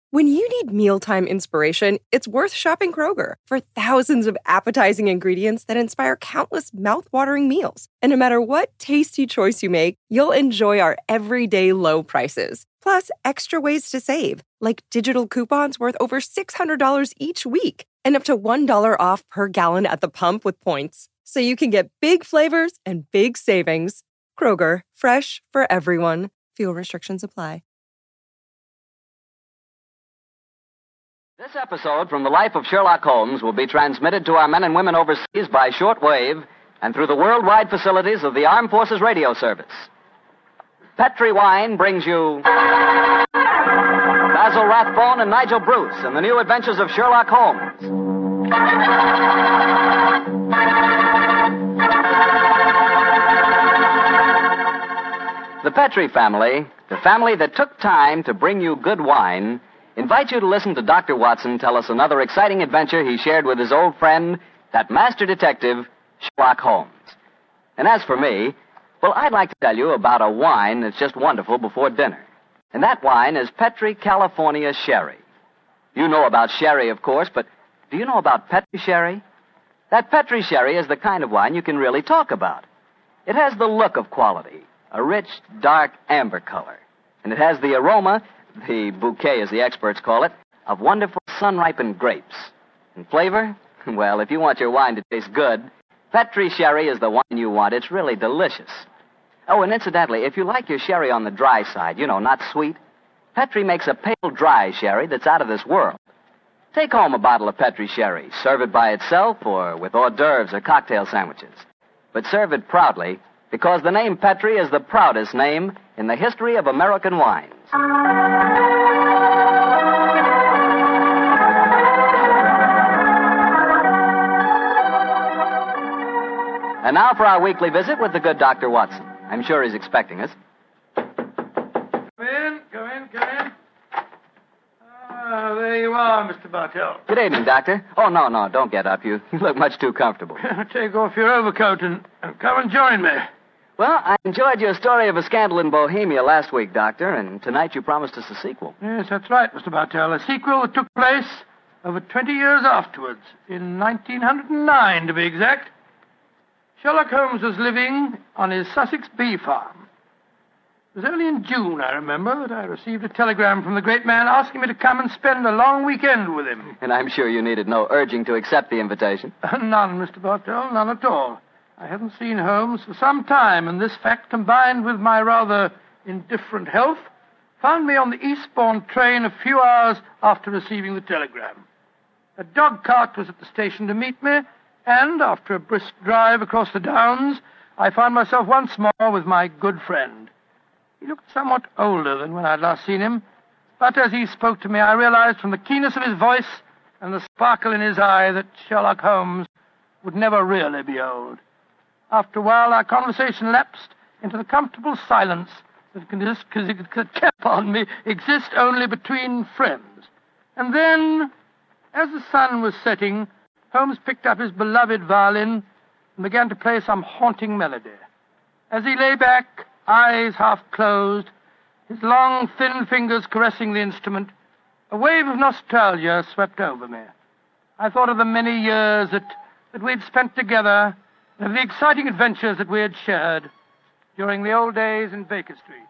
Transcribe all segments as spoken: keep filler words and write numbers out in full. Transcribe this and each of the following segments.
When you need mealtime inspiration, it's worth shopping Kroger for thousands of appetizing ingredients that inspire countless mouth-watering meals. And no matter what tasty choice you make, you'll enjoy our everyday low prices. Plus, extra ways to save, like digital coupons worth over six hundred dollars each week and up to one dollar off per gallon at the pump with points. So you can get big flavors and big savings. Kroger, fresh for everyone. Fuel restrictions apply. This episode from the life of Sherlock Holmes will be transmitted to our men and women overseas by shortwave and through the worldwide facilities of the Armed Forces Radio Service. Petri Wine brings you Basil Rathbone and Nigel Bruce in the new adventures of Sherlock Holmes. The Petri family, the family that took time to bring you good wine, invite you to listen to Doctor Watson tell us another exciting adventure he shared with his old friend, that master detective, Sherlock Holmes. And as for me, well, I'd like to tell you about a wine that's just wonderful before dinner. And that wine is Petri California Sherry. You know about sherry, of course, but do you know about Petri Sherry? That Petri Sherry is the kind of wine you can really talk about. It has the look of quality, a rich, dark amber color. And it has the aroma, the bouquet, as the experts call it, of wonderful sun-ripened grapes. And flavor? Well, if you want your wine to taste good, Petri Sherry is the wine you want. It's really delicious. Oh, and incidentally, if you like your sherry on the dry side, you know, not sweet, Petri makes a pale, dry sherry that's out of this world. Take home a bottle of Petri Sherry. Serve it by itself or with hors d'oeuvres or cocktail sandwiches. But serve it proudly, because the name Petri is the proudest name in the history of American wines. And now for our weekly visit with the good Doctor Watson. I'm sure he's expecting us. Come in, come in, come in. Ah, there you are, Mister Bartell. Good evening, Doctor. Oh, no, no, don't get up. You, you look much too comfortable. Take off your overcoat and, and come and join me. Well, I enjoyed your story of a scandal in Bohemia last week, Doctor, and tonight you promised us a sequel. Yes, that's right, Mister Bartell. A sequel that took place over twenty years afterwards, in nineteen oh nine, to be exact. Sherlock Holmes was living on his Sussex bee farm. It was only in June, I remember, that I received a telegram from the great man asking me to come and spend a long weekend with him. And I'm sure you needed no urging to accept the invitation. None, Mister Bartell, none at all. I hadn't seen Holmes for some time, and this fact, combined with my rather indifferent health, found me on the eastbourne train a few hours after receiving the telegram. A dog cart was at the station to meet me, and after a brisk drive across the downs, I found myself once more with my good friend. He looked somewhat older than when I'd last seen him, but as he spoke to me, I realized from the keenness of his voice and the sparkle in his eye that Sherlock Holmes would never really be old. After a while, our conversation lapsed into the comfortable silence that could, pardon me, exist only between friends. And then, as the sun was setting, Holmes picked up his beloved violin and began to play some haunting melody. As he lay back, eyes half closed, his long, thin fingers caressing the instrument, a wave of nostalgia swept over me. I thought of the many years that, that we'd spent together, and of the exciting adventures that we had shared during the old days in Baker Street.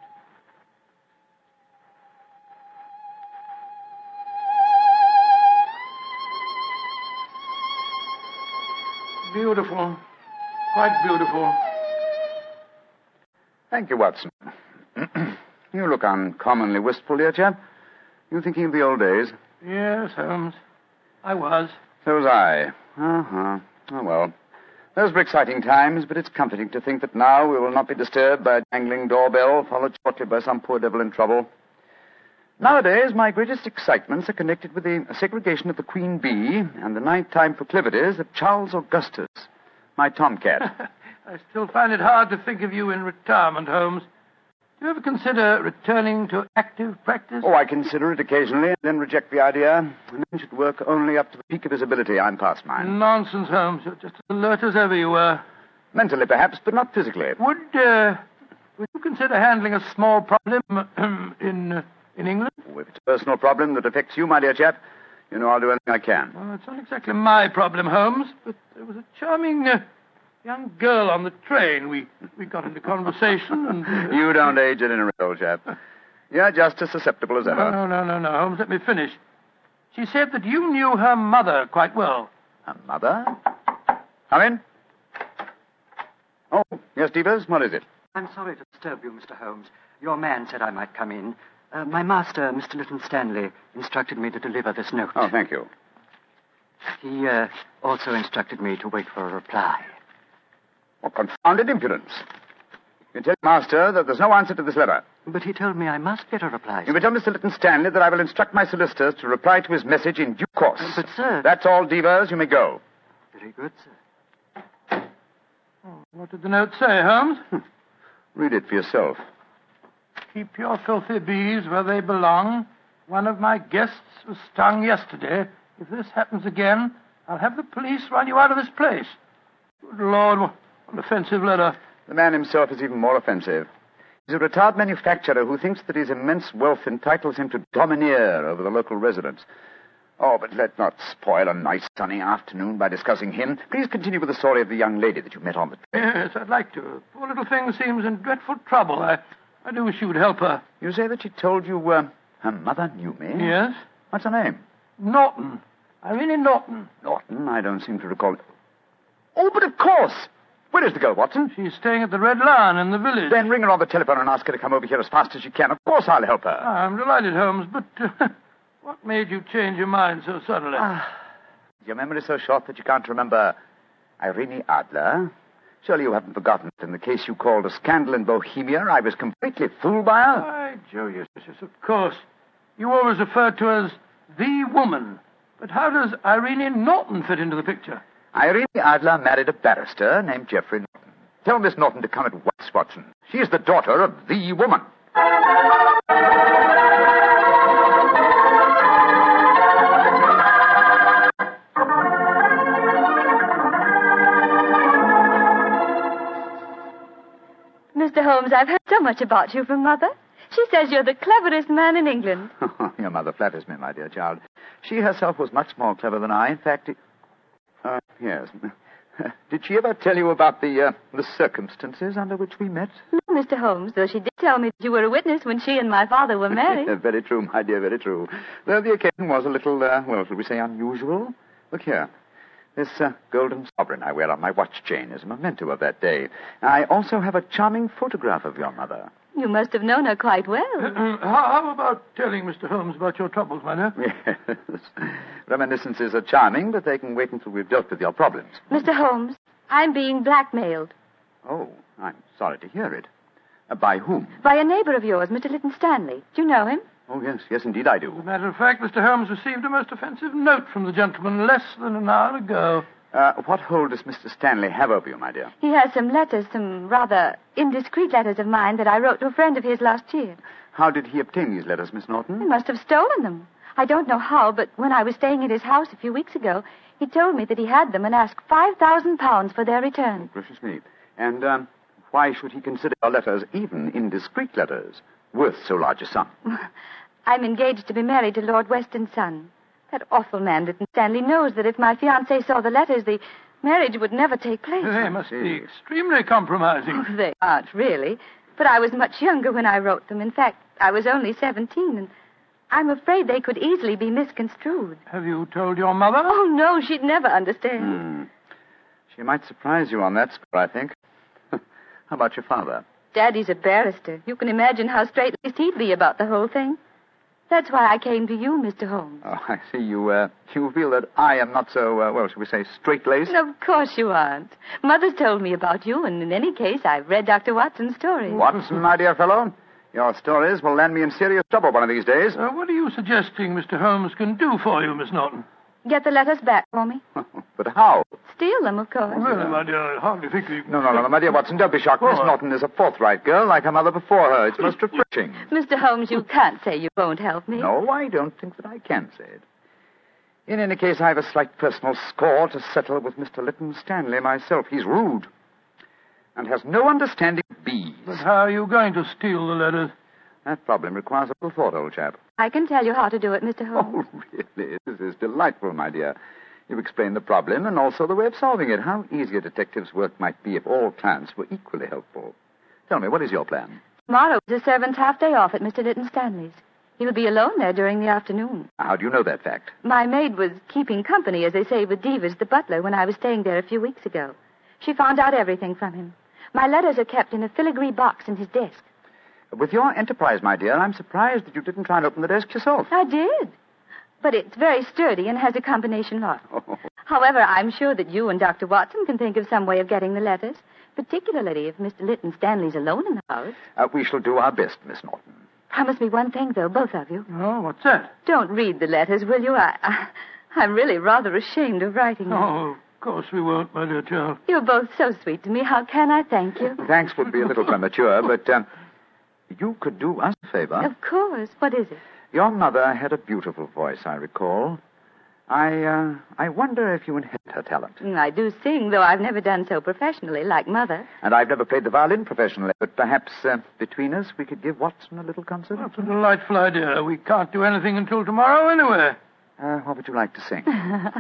Beautiful. Quite beautiful. Thank you, Watson. You look uncommonly wistful, dear chap. You thinking of the old days? Yes, Holmes. I was. So was I. Uh-huh. Oh, well. Those were exciting times, but it's comforting to think that now we will not be disturbed by a jangling doorbell, followed shortly by some poor devil in trouble. Nowadays, my greatest excitements are connected with the segregation of the queen bee and the nighttime proclivities of Charles Augustus, my tomcat. I still find it hard to think of you in retirement, Holmes. Do you ever consider returning to active practice? Oh, I consider it occasionally, and then reject the idea. A man should work only up to the peak of his ability. I'm past mine. Nonsense, Holmes. You're just as alert as ever you were. Mentally, perhaps, but not physically. Would, uh, would you consider handling a small problem in... Uh, in England? Oh, if it's a personal problem that affects you, my dear chap, you know I'll do anything I can. Well, it's not exactly my problem, Holmes, but there was a charming uh, young girl on the train. We we got into conversation and... Uh, you don't age at any rate, old chap. You're just as susceptible as ever. No, no, no, no, no, Holmes, let me finish. She said that you knew her mother quite well. Her mother? Come in. Oh, yes, Devers, what is it? I'm sorry to disturb you, Mister Holmes. Your man said I might come in. Uh, my master, Mister Lytton Stanley, instructed me to deliver this note. Oh, thank you. He uh, also instructed me to wait for a reply. What confounded impudence. You tell your master that there's no answer to this letter. But he told me I must get a reply. You may tell Mister Lytton Stanley that I will instruct my solicitors to reply to his message in due course. Uh, but, sir... That's all, Devers. You may go. Very good, sir. Oh, what did the note say, Holmes? Read it for yourself. Keep your filthy bees where they belong. One of my guests was stung yesterday. If this happens again, I'll have the police run you out of this place. Good Lord, what an offensive letter. The man himself is even more offensive. He's a retired manufacturer who thinks that his immense wealth entitles him to domineer over the local residents. Oh, but let's not spoil a nice sunny afternoon by discussing him. Please continue with the story of the young lady that you met on the train. Yes, I'd like to. Poor little thing seems in dreadful trouble. I, I do wish you would help her. You say that she told you uh, her mother knew me? Yes. What's her name? Norton. Irene Norton. Norton? I don't seem to recall it. Oh, but of course. Where is the girl, Watson? She's staying at the Red Lion in the village. Then ring her on the telephone and ask her to come over here as fast as she can. Of course I'll help her. I'm delighted, Holmes, but uh, what made you change your mind so suddenly? Ah, is your memory so short that you can't remember Irene Adler? Surely you haven't forgotten that in the case you called a scandal in Bohemia, I was completely fooled by her? Why, Joe, yes, yes, of course. You always refer to her as the woman. But how does Irene Norton fit into the picture? Irene Adler married a barrister named Geoffrey Norton. Tell Miss Norton to come at once, Watson. She is the daughter of the woman. Mister Holmes, I've heard so much about you from Mother. She says you're the cleverest man in England. Your mother flatters me, my dear child. She herself was much more clever than I. In fact, it... uh, yes. Did she ever tell you about the uh, the circumstances under which we met? No, Mister Holmes, though she did tell me that you were a witness when she and my father were married. Very true, my dear, very true. Though the occasion was a little, uh, well, shall we say unusual? Look here. This uh, golden sovereign I wear on my watch chain is a memento of that day. I also have a charming photograph of your mother. You must have known her quite well. Uh, how, how about telling Mister Holmes about your troubles, my dear? Yes. Reminiscences are charming, but they can wait until we've dealt with your problems. Mister Holmes, I'm being blackmailed. Oh, I'm sorry to hear it. Uh, by whom? By a neighbor of yours, Mister Lytton Stanley. Do you know him? Oh, yes, yes, indeed I do. As a matter of fact, Mister Holmes received a most offensive note from the gentleman less than an hour ago. Uh, what hold does Mister Stanley have over you, my dear? He has some letters, some rather indiscreet letters of mine that I wrote to a friend of his last year. How did he obtain these letters, Miss He Norton? must have stolen them. I don't know how, but when I was staying at his house a few weeks ago, he told me that he had them and asked five thousand pounds for their return. Gracious me. And um, why should he consider your letters, even indiscreet letters, worth so large a sum? I'm engaged to be married to Lord Weston's son. That awful man, Lytton Stanley, knows that if my fiancé saw the letters, the marriage would never take place. They must be extremely compromising. Oh, they aren't, really. But I was much younger when I wrote them. In fact, I was only seventeen, and I'm afraid they could easily be misconstrued. Have you told your mother? Oh, no, she'd never understand. Hmm. She might surprise you on that score, I think. How about your father? Daddy's a barrister. You can imagine how straight-laced he'd be about the whole thing. That's why I came to you, Mister Holmes. Oh, I see. You, uh, you feel that I am not so, uh, well, shall we say, straight-laced? Of course you aren't. Mother's told me about you, and in any case, I've read Doctor Watson's stories. Watson, my dear fellow, your stories will land me in serious trouble one of these days. Uh, what are you suggesting Mister Holmes can do for you, Miss Norton? Get the letters back for me. But how? Steal them, of course. Really, my dear, I hardly think you can... No, no, no, my dear Watson, don't be shocked. Miss Oh. Norton is a forthright girl, like her mother before her. It's most refreshing. Mister Holmes, you can't say you won't help me. No, I don't think that I can say it. In any case, I have a slight personal score to settle with Mister Lytton Stanley myself. He's rude and has no understanding of bees. But how are you going to steal the letters? That problem requires a little thought, old chap. I can tell you how to do it, Mister Holmes. Oh, really? This is delightful, my dear. You've explained the problem and also the way of solving it. How easy a detective's work might be if all clients were equally helpful. Tell me, what is your plan? Tomorrow is the servant's half-day off at Mister Lytton Stanley's. He will be alone there during the afternoon. How do you know that fact? My maid was keeping company, as they say, with Devers, the butler, when I was staying there a few weeks ago. She found out everything from him. My letters are kept in a filigree box in his desk. With your enterprise, my dear, I'm surprised that you didn't try and open the desk yourself. I did. But it's very sturdy and has a combination lock. Oh. However, I'm sure that you and Doctor Watson can think of some way of getting the letters, particularly if Mister Lytton Stanley's alone in the house. Uh, we shall do our best, Miss Norton. Promise me one thing, though, both of you. Oh, what's that? Don't read the letters, will you? I, I, I'm really rather ashamed of writing them. Oh, of course we won't, my dear child. You're both so sweet to me. How can I thank you? Thanks would be a little premature, but um, you could do us a favor. Of course. What is it? Your mother had a beautiful voice, I recall. I, uh, I wonder if you inherit her talent. Mm, I do sing, though I've never done so professionally, like Mother. And I've never played the violin professionally, but perhaps uh, between us we could give Watson a little concert. That's a delightful idea. We can't do anything until tomorrow anyway. Uh, what would you like to sing?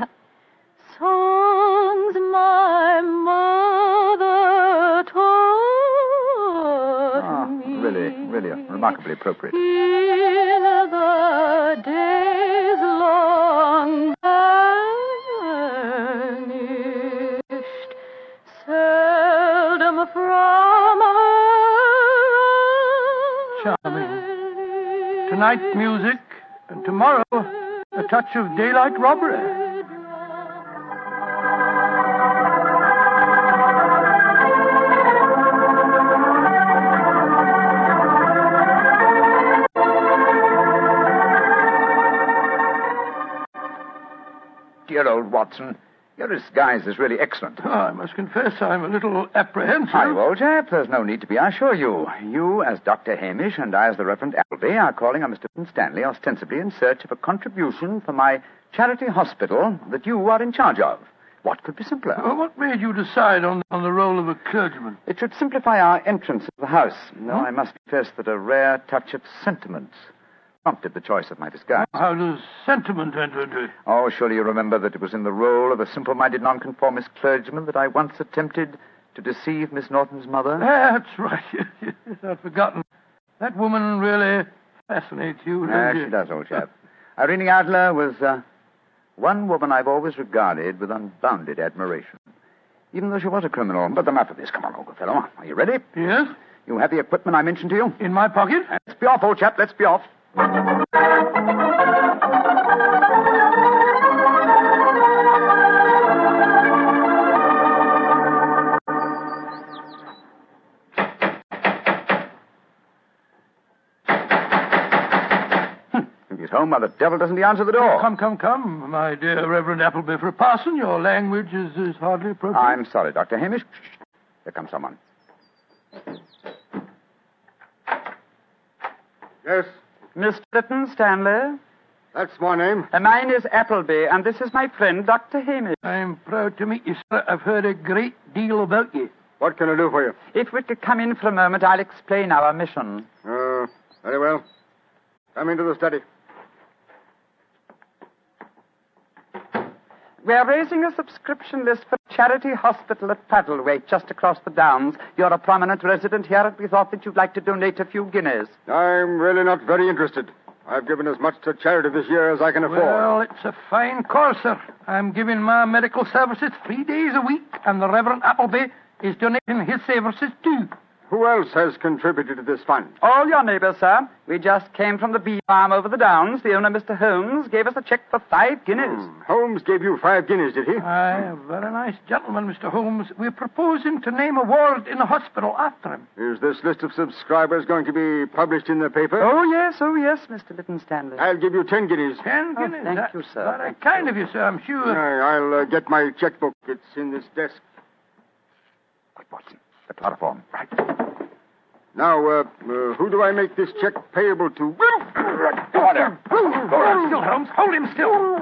Songs my mother taught Ah, me. really, really remarkably appropriate. In the days long vanished, seldom from her. Charming. Tonight, music, and tomorrow, a touch of daylight robbery. Dear old Watson, your disguise is really excellent. Oh, I must confess I'm a little apprehensive. Hi, old chap. There's no need to be, I assure you. You, as Doctor Hamish, and I, as the Reverend Appleby, are calling on Mister Stanley ostensibly in search of a contribution for my charity hospital that you are in charge of. What could be simpler? Well, what made you decide on, on the role of a clergyman? It should simplify our entrance to the house, though Hmm? I must confess that a rare touch of sentiment prompted the choice of my disguise. How does sentiment enter into it? Oh, surely you remember that it was in the role of a simple-minded nonconformist clergyman that I once attempted to deceive Miss Norton's mother. That's right. Yes, I'd forgotten. That woman really fascinates you, Ah, doesn't she does, old chap. Irene Adler was uh, one woman I've always regarded with unbounded admiration, even though she was a criminal. But enough of this. Come on, old fellow. Are you ready? Yes? You have the equipment I mentioned to you? In my pocket? Let's be off, old chap. Let's be off. If he's home, why the devil doesn't he answer the door? Come, come, come, my dear Reverend Appleby. For a parson, your language is, is hardly appropriate. I'm sorry, Doctor Hamish. Here comes someone. Yes, Mister Lytton Stanley. that's my name. Uh, mine is Appleby, and this is my friend, Doctor Hamish. I'm proud to meet you, sir. I've heard a great deal about you. What can I do for you? If we could come in for a moment, I'll explain our mission. Uh, very well. Come into the study. We're raising a subscription list for a charity hospital at Paddlewaite, just across the downs. You're a prominent resident here, and we thought that you'd like to donate a few guineas. I'm really not very interested. I've given as much to charity this year as I can afford. Well, it's a fine cause, sir. I'm giving my medical services three days a week, and the Reverend Appleby is donating his services too. Who else has contributed to this fund? All your neighbors, sir. We just came from the bee farm over the downs. The owner, Mister Holmes, gave us a check for five guineas. Hmm. Holmes gave you five guineas, did he? Aye, a very nice gentleman, Mister Holmes. We're proposing to name a ward in the hospital after him. Is this list of subscribers going to be published in the paper? Oh, yes, oh, yes, Mister Lytton Stanley. I'll give you ten guineas. Ten Oh, guineas. thank That's you, sir. Very Thank kind you. of you, sir, I'm sure. Aye, I'll uh, get my checkbook. It's in this desk. Quick, Watson. The chloroform. Right. Now, uh, uh, who do I make this check payable to? Go on there. Hold him still, Holmes. Hold him still.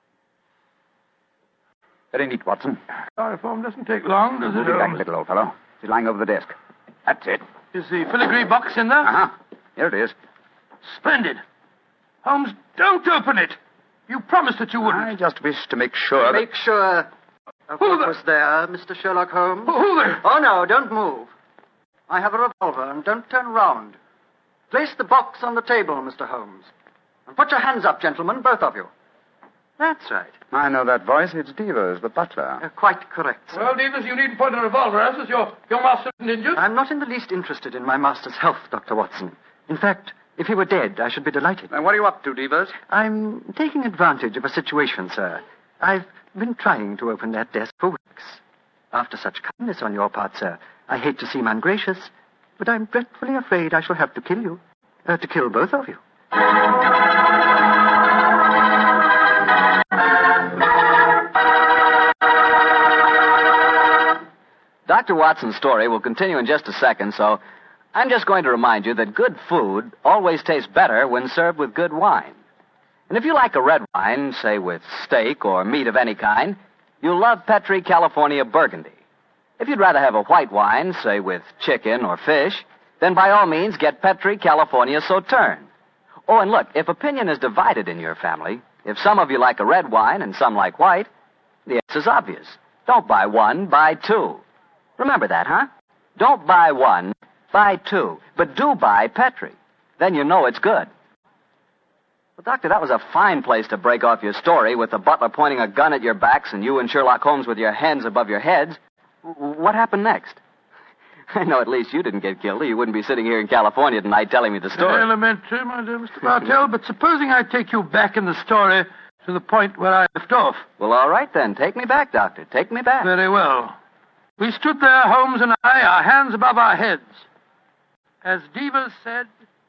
Very neat, Watson. Chloroform doesn't take long, does it, Relax a Holmes? little, old fellow. She's lying over the desk. That's it. Is the filigree box in there? Uh-huh. Here it is. Splendid. Holmes, don't open it. You promised that you wouldn't. I just wish to make sure Make that... sure of Who what the- was there, Mister Sherlock Holmes. Who, who the... Oh, no, don't move. I have a revolver, and don't turn round. Place the box on the table, Mister Holmes. And put your hands up, gentlemen, both of you. That's right. I know that voice. It's Devers, the butler. Uh, quite correct, sir. Well, Davis, you needn't point a revolver at us. Your, your master isn't injured. I'm not in the least interested in my master's health, Doctor Watson. In fact, if he were dead, I should be delighted. Now, what are you up to, Devers? I'm taking advantage of a situation, sir. I've been trying to open that desk for weeks. After such kindness on your part, sir, I hate to seem ungracious, but I'm dreadfully afraid I shall have to kill you. Uh, to kill both of you. Doctor Watson's story will continue in just a second, so I'm just going to remind you that good food always tastes better when served with good wine. And if you like a red wine, say with steak or meat of any kind, you'll love Petri California Burgundy. If you'd rather have a white wine, say with chicken or fish, then by all means get Petri California Sauterne. Oh, and look, if opinion is divided in your family, if some of you like a red wine and some like white, the answer's obvious. Don't buy one, buy two. Remember that, huh? Don't buy one, buy two. But do buy Petri. Then you know it's good. Well, Doctor, that was a fine place to break off your story with the butler pointing a gun at your backs and you and Sherlock Holmes with your hands above your heads. W- what happened next? I know at least you didn't get killed, or you wouldn't be sitting here in California tonight telling me the story. Elementary, my dear Mister Bartell, but supposing I take you back in the story to the point where I left off. Well, all right then. Take me back, Doctor. Take me back. Very well. We stood there, Holmes and I, our hands above our heads. As Devers said...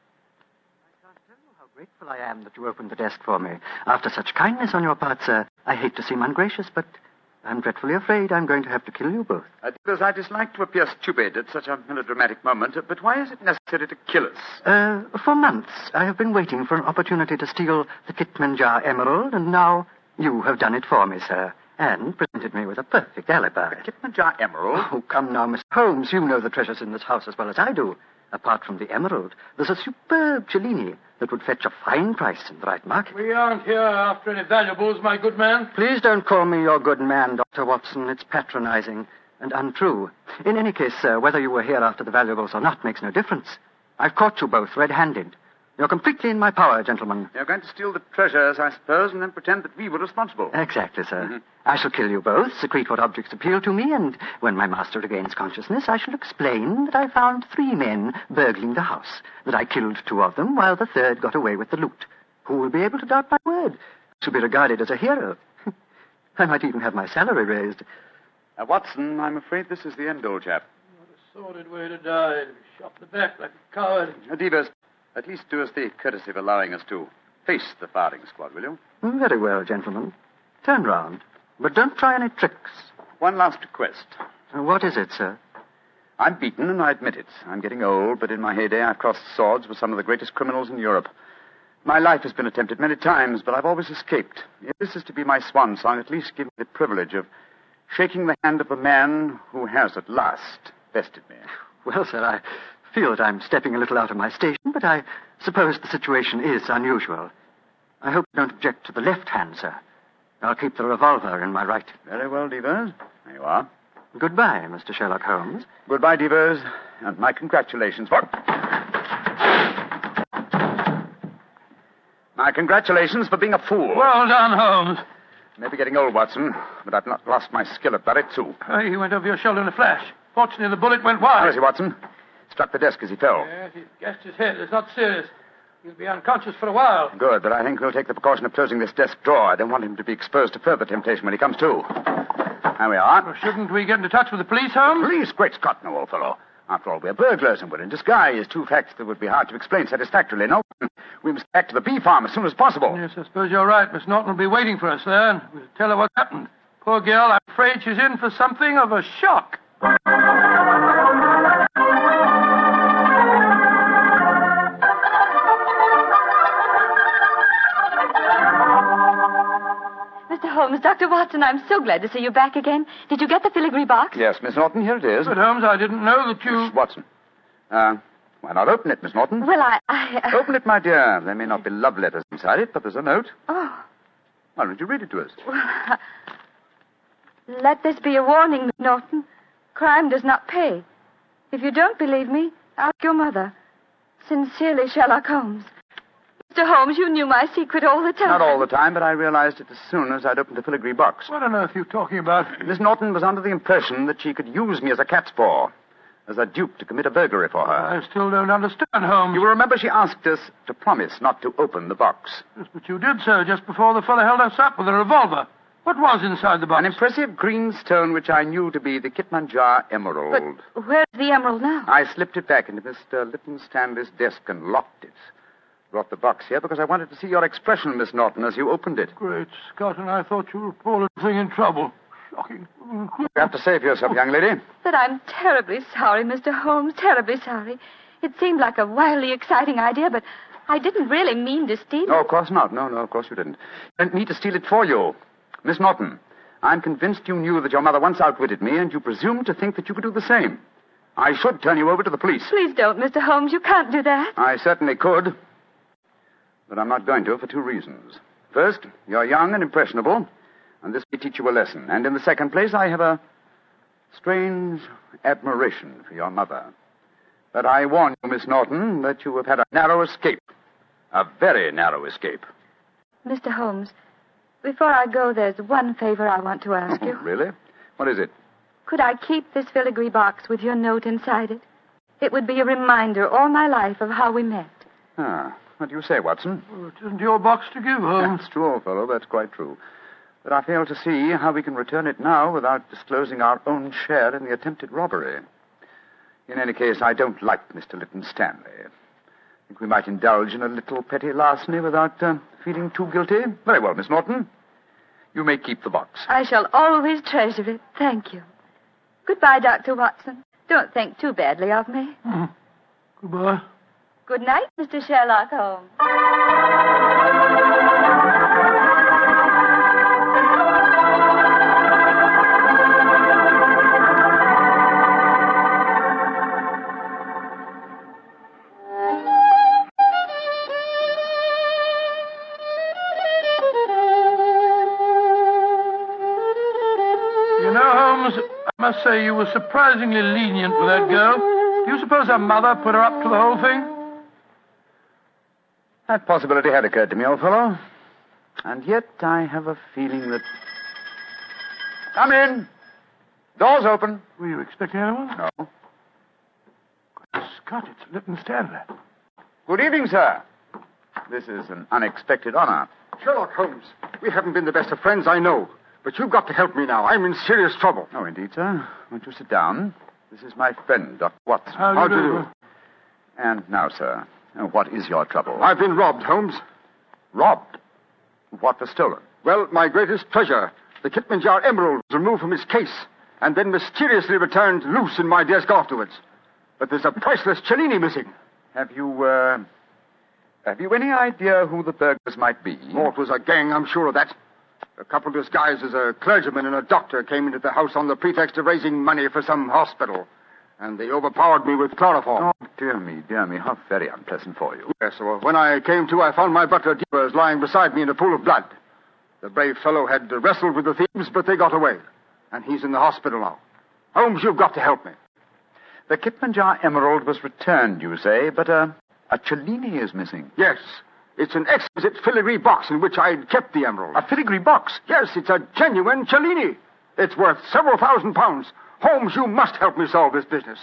I can't tell you how grateful I am that you opened the desk for me. After such kindness on your part, sir, I hate to seem ungracious, but I'm dreadfully afraid I'm going to have to kill you both. Uh, Devers, I dislike to appear stupid at such a melodramatic moment, but why is it necessary to kill us? Uh, for months, I have been waiting for an opportunity to steal the Kitmanjar Emerald, and now you have done it for me, sir, and presented me with a perfect alibi. Kitmanjar Emerald? Oh, come now, Mister Holmes. You know the treasures in this house as well as I do. Apart from the emerald, there's a superb Cellini that would fetch a fine price in the right market. We aren't here after any valuables, my good man. Please don't call me your good man, Doctor Watson. It's patronizing and untrue. In any case, sir, whether you were here after the valuables or not makes no difference. I've caught you both red-handed. You're completely in my power, gentlemen. You're going to steal the treasures, I suppose, and then pretend that we were responsible. Exactly, sir. Mm-hmm. I shall kill you both, secrete what objects appeal to me, and when my master regains consciousness, I shall explain that I found three men burgling the house, that I killed two of them while the third got away with the loot. Who will be able to doubt my word? I shall be regarded as a hero. I might even have my salary raised. Uh, Watson, I'm afraid this is the end, old chap. What a sordid way to die, to be shot in the back like a coward. Uh, Devers, at least do us the courtesy of allowing us to face the firing squad, will you? Very well, gentlemen. Turn round. But don't try any tricks. One last request. Uh, What is it, sir? I'm beaten, and I admit it. I'm getting old, but in my heyday, I've crossed swords with some of the greatest criminals in Europe. My life has been attempted many times, but I've always escaped. If this is to be my swan song, at least give me the privilege of shaking the hand of the man who has at last bested me. Well, sir, I feel that I'm stepping a little out of my station, but I suppose the situation is unusual. I hope you don't object to the left hand, sir. I'll keep the revolver in my right. Very well, Devers. There you are. Goodbye, Mister Sherlock Holmes. Goodbye, Devers, and my congratulations for... My congratulations for being a fool. Well done, Holmes. Maybe getting old, Watson, but I've not lost my skill at that, too. Uh, he went over your shoulder in a flash. Fortunately, the bullet went wide. How is he, Watson? Struck the desk as he fell. Yes, he gashed his head. It's not serious. He'll be unconscious for a while. Good, but I think we'll take the precaution of closing this desk drawer. I don't want him to be exposed to further temptation when he comes to. There we are. Well, shouldn't we get into touch with the police, Holmes? Police? Great Scott, no, old fellow. After all, we're burglars and we're in disguise. Two facts that would be hard to explain satisfactorily. No, we must get back to the bee farm as soon as possible. Yes, I suppose you're right. Miss Norton will be waiting for us there, and we'll tell her what happened. Poor girl, I'm afraid she's in for something of a shock. Mister Doctor Holmes, Doctor Watson, I'm so glad to see you back again. Did you get the filigree box? Yes, Miss Norton, here it is. But, Holmes, I didn't know that you... Miss Watson. Uh, why not open it, Miss Norton? Well, I... I uh... Open it, my dear. There may not be love letters inside it, but there's a note. Oh. Why don't you read it to us? Well, let this be a warning, Miss Norton. Crime does not pay. If you don't believe me, ask your mother. Sincerely, Sherlock Holmes. Mister Holmes, you knew my secret all the time. Not all the time, but I realized it as soon as I'd opened the filigree box. What on earth are you talking about? Miss Norton was under the impression that she could use me as a cat's paw, as a dupe to commit a burglary for her. I still don't understand, Holmes. You will remember she asked us to promise not to open the box. Yes, but you did so just before the fellow held us up with a revolver. What was inside the box? An impressive green stone which I knew to be the Kitmanjar emerald. But where's the emerald now? I slipped it back into Mister Lytton Stanley's desk and locked it. Brought the box here because I wanted to see your expression, Miss Norton, as you opened it. Great Scott, and I thought you were a poor little thing in trouble. Shocking. You have to save yourself, young lady. That I'm terribly sorry, Mister Holmes, terribly sorry. It seemed like a wildly exciting idea, but I didn't really mean to steal it. No, of course not. No, no, of course you didn't. I didn't mean to steal it for you. Miss Norton, I'm convinced you knew that your mother once outwitted me, and you presumed to think that you could do the same. I should turn you over to the police. Please don't, Mister Holmes. You can't do that. I certainly could. But I'm not going to for two reasons. First, you're young and impressionable, and this may teach you a lesson. And in the second place, I have a strange admiration for your mother. But I warn you, Miss Norton, that you have had a narrow escape. A very narrow escape. Mister Holmes, before I go, there's one favor I want to ask you. Really? What is it? Could I keep this filigree box with your note inside it? It would be a reminder all my life of how we met. Ah, what do you say, Watson? Well, it isn't your box to give, Holmes. That's true, old fellow. That's quite true. But I fail to see how we can return it now without disclosing our own share in the attempted robbery. In any case, I don't like Mister Lytton Stanley. I think we might indulge in a little petty larceny without uh, feeling too guilty. Very well, Miss Norton. You may keep the box. I shall always treasure it. Thank you. Goodbye, Doctor Watson. Don't think too badly of me. Mm. Goodbye. Good night, Mister Sherlock Holmes. You know, Holmes, I must say you were surprisingly lenient with that girl. Do you suppose her mother put her up to the whole thing? That possibility had occurred to me, old fellow. And yet I have a feeling that... Come in. Door's open. Were you expecting anyone? No. Good Scott, it's Lytton Stanley. Good evening, sir. This is an unexpected honor. Sherlock Holmes, we haven't been the best of friends, I know. But you've got to help me now. I'm in serious trouble. Oh, indeed, sir. Won't you sit down? This is my friend, Doctor Watson. How, How do do you you do? do? And now, sir, uh, what is your trouble? I've been robbed, Holmes. Robbed? What was stolen? Well, my greatest treasure, the Kitmanjar emerald, was removed from its case and then mysteriously returned loose in my desk afterwards. But there's a priceless Cellini missing. Have you, uh... Have you any idea who the burglars might be? Oh, it was a gang, I'm sure of that. A couple disguised as a clergyman and a doctor came into the house on the pretext of raising money for some hospital. And they overpowered me with chloroform. Oh, dear me, dear me. How very unpleasant for you. Yes, well, when I came to, I found my butler, Devers, lying beside me in a pool of blood. The brave fellow had wrestled with the thieves, but they got away. And he's in the hospital now. Holmes, you've got to help me. The Kitmanjar emerald was returned, you say, but uh, a Cellini is missing. Yes. It's an exquisite filigree box in which I'd kept the emerald. A filigree box? Yes, it's a genuine Cellini. It's worth several thousand pounds. Holmes, you must help me solve this business.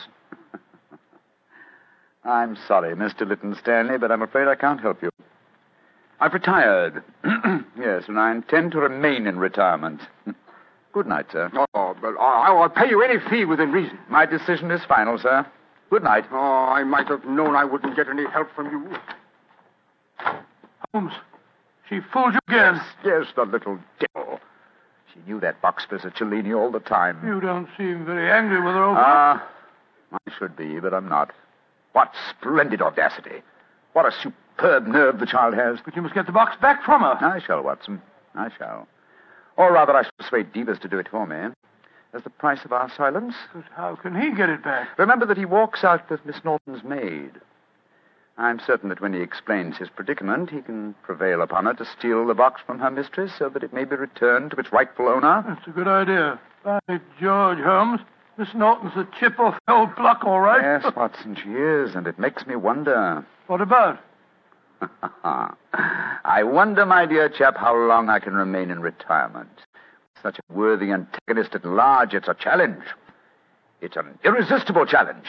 I'm sorry, Mister Lytton Stanley, but I'm afraid I can't help you. I've retired. Yes, and I intend to remain in retirement. Good night, sir. Oh, but I'll pay you any fee within reason. My decision is final, sir. Good night. Oh, I might have known I wouldn't get any help from you. Holmes, she fooled you again. Yes, the little devil. She knew that box was a Cellini all the time. You don't seem very angry with her, old Ah, uh, I should be, but I'm not. What splendid audacity. What a superb nerve the child has. But you must get the box back from her. I shall, Watson. I shall. Or rather, I should persuade Devers to do it for me. As the price of our silence. But how can he get it back? Remember that he walks out with Miss Norton's maid. I'm certain that when he explains his predicament, he can prevail upon her to steal the box from her mistress so that it may be returned to its rightful owner. That's a good idea. By George, Holmes, Miss Norton's a chip off the old block, all right. Yes, Watson, she is, and it makes me wonder. What about? I wonder, my dear chap, how long I can remain in retirement. Such a worthy antagonist at large, it's a challenge. It's an irresistible challenge.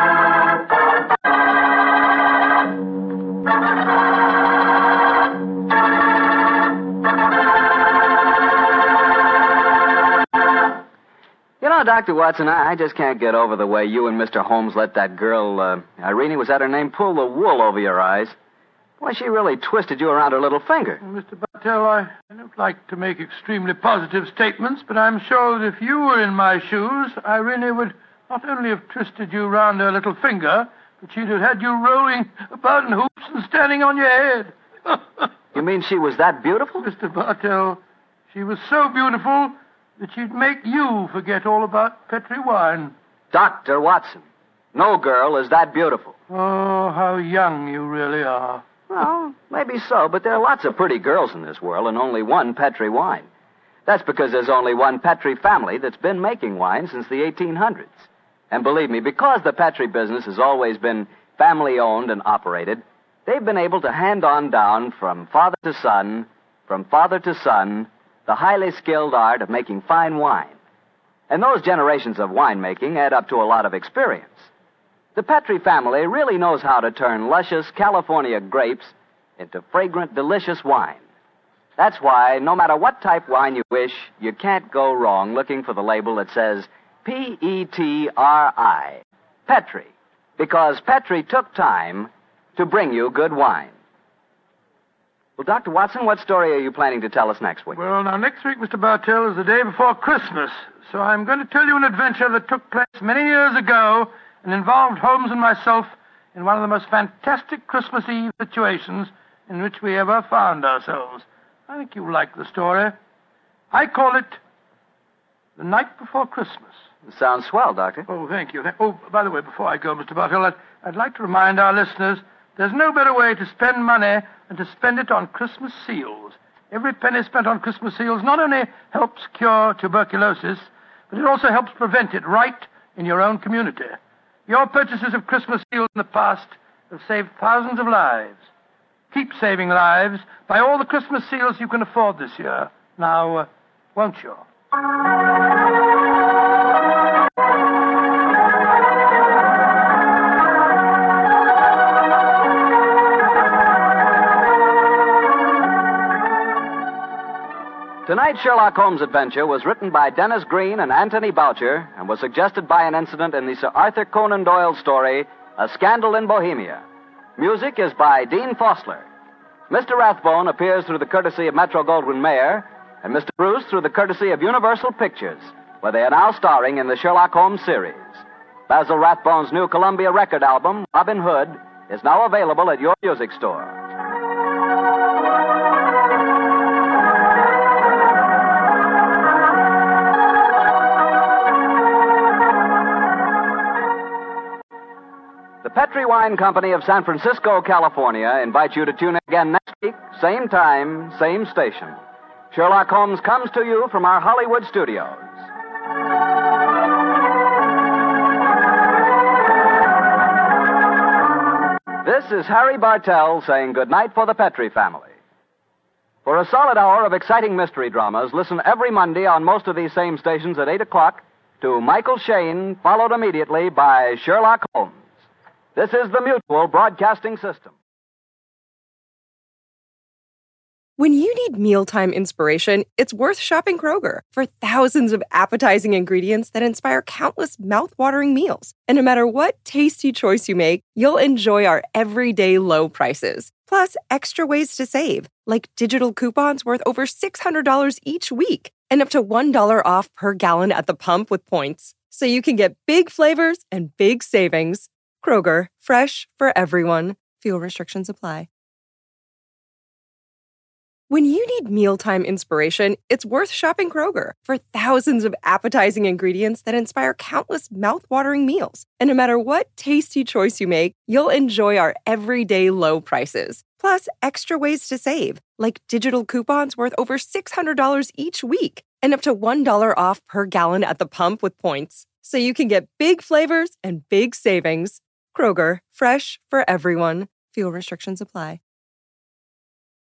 You know, Doctor Watson, I, I just can't get over the way you and Mister Holmes let that girl, uh, Irene, was that her name, pull the wool over your eyes. Why, she really twisted you around her little finger. Well, Mister Bartell, I, I don't like to make extremely positive statements, but I'm sure that if you were in my shoes, Irene would not only have twisted you round her little finger, but she'd have had you rolling about in hoops and standing on your head. You mean she was that beautiful? Mister Bartell, she was so beautiful that she'd make you forget all about Petri wine. Doctor Watson, no girl is that beautiful. Oh, how young you really are. Well, maybe so, but there are lots of pretty girls in this world and only one Petri wine. That's because there's only one Petri family that's been making wine since the eighteen hundreds. And believe me, because the Petri business has always been family-owned and operated, they've been able to hand on down from father to son, from father to son, the highly skilled art of making fine wine. And those generations of winemaking add up to a lot of experience. The Petri family really knows how to turn luscious California grapes into fragrant, delicious wine. That's why, no matter what type wine you wish, you can't go wrong looking for the label that says P E T R I, Petri, because Petri took time to bring you good wine. Well, Doctor Watson, what story are you planning to tell us next week? Well, now, next week, Mister Bartell, is the day before Christmas, so I'm going to tell you an adventure that took place many years ago and involved Holmes and myself in one of the most fantastic Christmas Eve situations in which we ever found ourselves. I think you'll like the story. I call it The Night Before Christmas. It sounds swell, Doctor. Oh, thank you. Oh, by the way, before I go, Mister Bartell, I'd, I'd like to remind our listeners there's no better way to spend money than to spend it on Christmas seals. Every penny spent on Christmas seals not only helps cure tuberculosis, but it also helps prevent it right in your own community. Your purchases of Christmas seals in the past have saved thousands of lives. Keep saving lives by all the Christmas seals you can afford this year. Now, uh, won't you? Tonight's Sherlock Holmes adventure was written by Dennis Green and Anthony Boucher and was suggested by an incident in the Sir Arthur Conan Doyle story, A Scandal in Bohemia. Music is by Dean Fosler. Mister Rathbone appears through the courtesy of Metro-Goldwyn-Mayer, and Mister Bruce through the courtesy of Universal Pictures, where they are now starring in the Sherlock Holmes series. Basil Rathbone's new Columbia record album, Robin Hood, is now available at your music store. The Petri Wine Company of San Francisco, California, invites you to tune in again next week, same time, same station. Sherlock Holmes comes to you from our Hollywood studios. This is Harry Bartell saying goodnight for the Petri family. For a solid hour of exciting mystery dramas, listen every Monday on most of these same stations at eight o'clock to Michael Shayne, followed immediately by Sherlock Holmes. This is the Mutual Broadcasting System. When you need mealtime inspiration, it's worth shopping Kroger for thousands of appetizing ingredients that inspire countless mouth-watering meals. And no matter what tasty choice you make, you'll enjoy our everyday low prices. Plus, extra ways to save, like digital coupons worth over six hundred dollars each week and up to one dollar off per gallon at the pump with points. So you can get big flavors and big savings. Kroger, fresh for everyone. Fuel restrictions apply. When you need mealtime inspiration, it's worth shopping Kroger for thousands of appetizing ingredients that inspire countless mouth-watering meals. And no matter what tasty choice you make, you'll enjoy our everyday low prices. Plus, extra ways to save, like digital coupons worth over six hundred dollars each week and up to one dollar off per gallon at the pump with points. So you can get big flavors and big savings. Kroger, fresh for everyone. Fuel restrictions apply.